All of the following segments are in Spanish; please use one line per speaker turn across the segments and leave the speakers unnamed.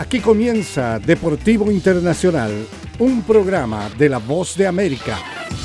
Aquí comienza Deportivo Internacional, un programa de La Voz de América.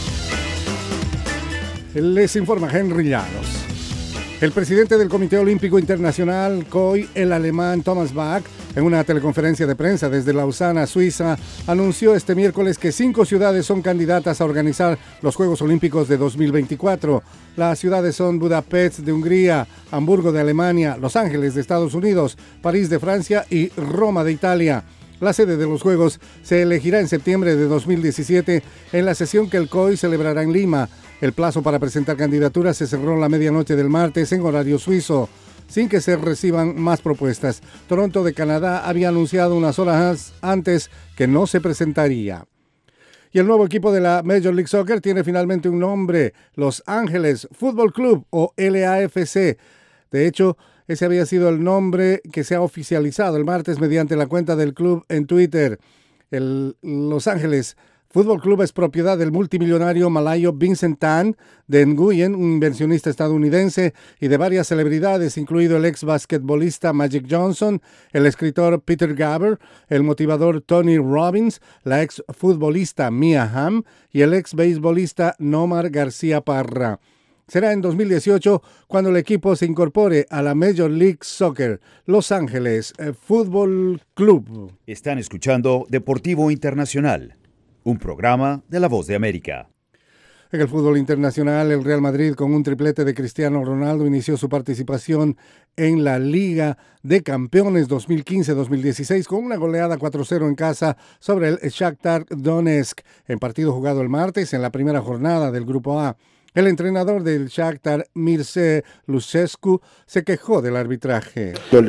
Les informa Henry Llanos. El presidente del Comité Olímpico Internacional, COI, el alemán Thomas Bach, en una teleconferencia de prensa desde Lausana, Suiza, anunció este miércoles que 5 ciudades son candidatas a organizar los Juegos Olímpicos de 2024. Las ciudades son Budapest de Hungría, Hamburgo de Alemania, Los Ángeles de Estados Unidos, París de Francia y Roma de Italia. La sede de los Juegos se elegirá en septiembre de 2017 en la sesión que el COI celebrará en Lima. El plazo para presentar candidaturas se cerró la medianoche del martes en horario suizo, sin que se reciban más propuestas. Toronto de Canadá había anunciado unas horas antes que no se presentaría. Y el nuevo equipo de la Major League Soccer tiene finalmente un nombre: Los Ángeles Fútbol Club, o LAFC. De hecho, ese había sido el nombre que se ha oficializado el martes mediante la cuenta del club en Twitter. El Los Ángeles Fútbol Club es propiedad del multimillonario malayo Vincent Tan de Nguyen, un inversionista estadounidense, y de varias celebridades, incluido el ex basquetbolista Magic Johnson, el escritor Peter Gaber, el motivador Tony Robbins, la ex futbolista Mia Hamm y el ex beisbolista Nomar García Parra. Será en 2018 cuando el equipo se incorpore a la Major League Soccer, Los Ángeles Fútbol Club.
Están escuchando Deportivo Internacional, un programa de La Voz de América.
En el fútbol internacional, el Real Madrid, con un triplete de Cristiano Ronaldo, inició su participación en la Liga de Campeones 2015-2016 con una goleada 4-0 en casa sobre el Shakhtar Donetsk, en partido jugado el martes en la primera jornada del Grupo A. El entrenador del Shakhtar, Mircea Lucescu, se quejó del arbitraje.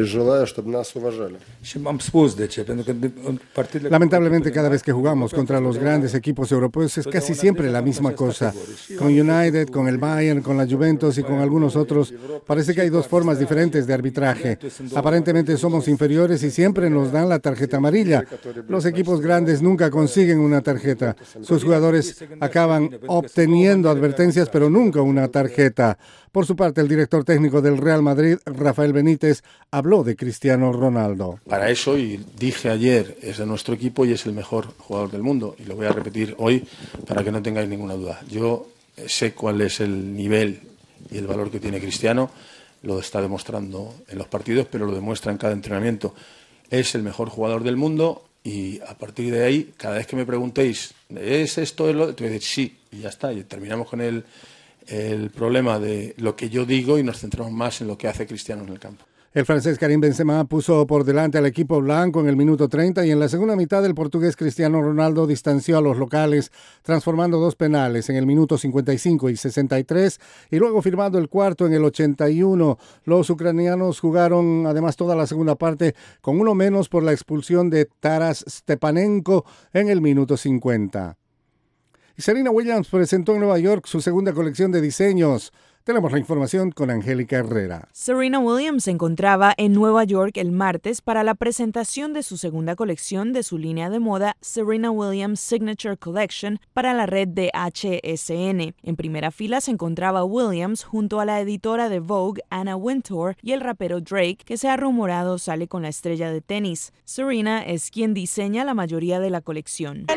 Lamentablemente, cada vez que jugamos contra los grandes equipos europeos es casi siempre la misma cosa. Con United, con el Bayern, con la Juventus y con algunos otros, parece que hay dos formas diferentes de arbitraje. Aparentemente somos inferiores y siempre nos dan la tarjeta amarilla. Los equipos grandes nunca consiguen una tarjeta. Sus jugadores acaban obteniendo advertencias, pero nunca una tarjeta. Por su parte, el director técnico del Real Madrid, Rafael Benítez, habló de Cristiano Ronaldo.
Para eso, y dije ayer, es de nuestro equipo y es el mejor jugador del mundo. Y lo voy a repetir hoy para que no tengáis ninguna duda. Yo sé cuál es el nivel y el valor que tiene Cristiano. Lo está demostrando en los partidos, pero lo demuestra en cada entrenamiento. Es el mejor jugador del mundo. Y a partir de ahí, cada vez que me preguntéis, ¿es esto? Te voy a decir sí, y ya está. Y terminamos con el problema de lo que yo digo y nos centramos más en lo que hace Cristiano en el campo.
El francés Karim Benzema puso por delante al equipo blanco en el minuto 30 y en la segunda mitad el portugués Cristiano Ronaldo distanció a los locales, transformando 2 penales en el minuto 55 y 63 y luego firmando el cuarto en el 81. Los ucranianos jugaron además toda la segunda parte con uno menos por la expulsión de Taras Stepanenko en el minuto 50. Y Serena Williams presentó en Nueva York su segunda colección de diseños. Tenemos la información con Angélica Herrera.
Serena Williams se encontraba en Nueva York el martes para la presentación de su segunda colección de su línea de moda Serena Williams Signature Collection para la red de HSN. En primera fila se encontraba Williams junto a la editora de Vogue, Anna Wintour, y el rapero Drake, que se ha rumorado sale con la estrella de tenis. Serena es quien diseña la mayoría de la colección.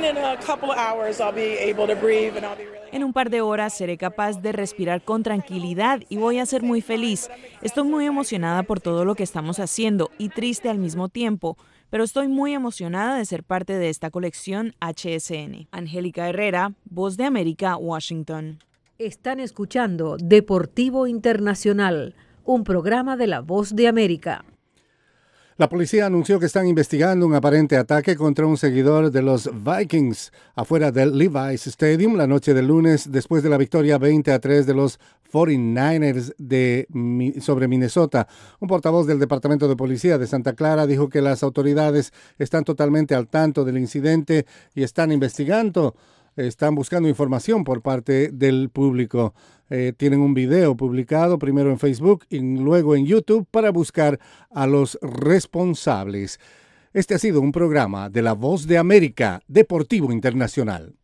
En un par de horas seré capaz de respirar con tranquilidad y voy a ser muy feliz. Estoy muy emocionada por todo lo que estamos haciendo y triste al mismo tiempo, pero estoy muy emocionada de ser parte de esta colección HSN. Angélica Herrera, Voz de América, Washington.
Están escuchando Deportivo Internacional, un programa de La Voz de América.
La policía anunció que están investigando un aparente ataque contra un seguidor de los Vikings afuera del Levi's Stadium la noche del lunes después de la victoria 20-3 de los 49ers sobre Minnesota. Un portavoz del Departamento de Policía de Santa Clara dijo que las autoridades están totalmente al tanto del incidente y están investigando. Están buscando información por parte del público. Tienen un video publicado primero en Facebook y luego en YouTube para buscar a los responsables. Este ha sido un programa de La Voz de América, Deportivo Internacional.